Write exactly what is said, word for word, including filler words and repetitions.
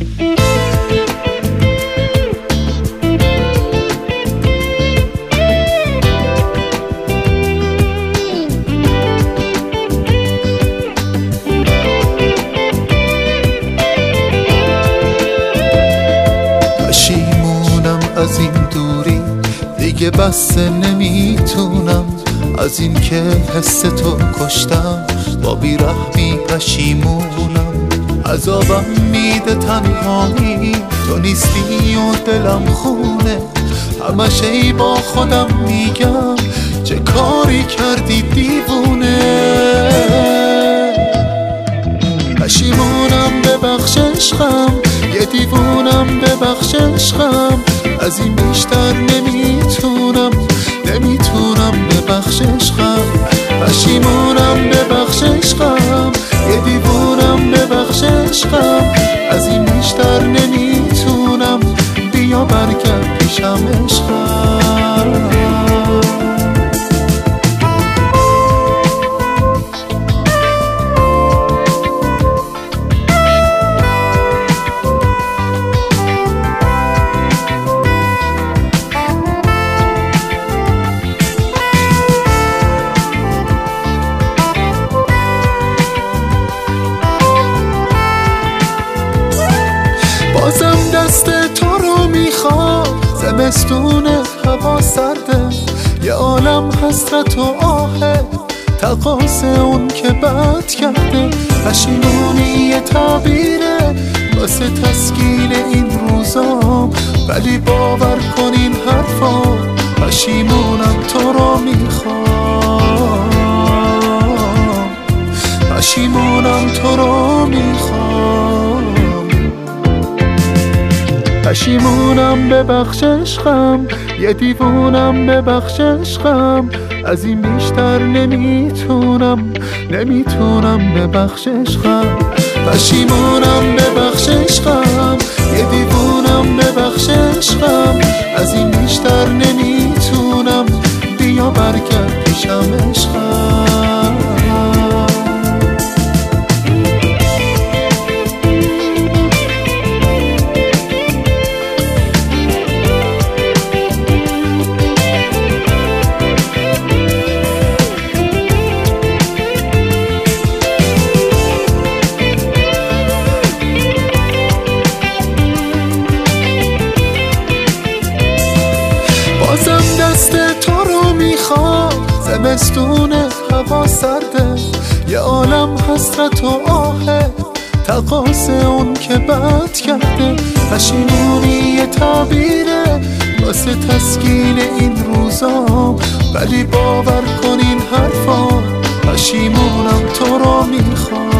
از این دوری دیگه بس نمیتونم، از این که حس تو کشتم با بیرحمی پشیمونم. عذابم میده تنهایی، تو نیستی و دلم خونه، همش ای با خودم میگم چه کاری کردی دیوونه. پشیمونم ببخش عشقم، یه دیوونم ببخش عشقم، از این بیشتر نمیتونم نمیتونم ببخش عشقم. پشیمونم ببخش عشقم، یه دیوونم ببخش عشقم، از این بیشتر نمیتونم، بیا برگرد پیشم عشقم. بازم دست تو رو میخوام، زمستون هوا سرده، یه عالم حسرت و آهه، تقاص اون که بد کرده. پشیمونی یه تعبیره واسه تسکین این روزام، ولی باور کن این حرفا، پشیمونم تو رو میخوام، پشیمونم تو رو میخوام. پشیمونم ببخش عشقم، یه دیوونم ببخش عشقم، از این بیشتر نمیتونم نمیتونم ببخش عشقم. پشیمونم ببخش عشقم، یه دیوونم ببخش عشقم، از این بیشتر نمیتونم، بیا برگرد پیشم عشقم. بازم دست تو رو میخوام، زمستون هوا سرده، یه عالم حسرت و آهه، تقاص اون که بد کرده. پشیمونی یه تعبیره واسه تسکین این روزام، ولی باور کن این حرفا، پشیمونم تو رو میخوام.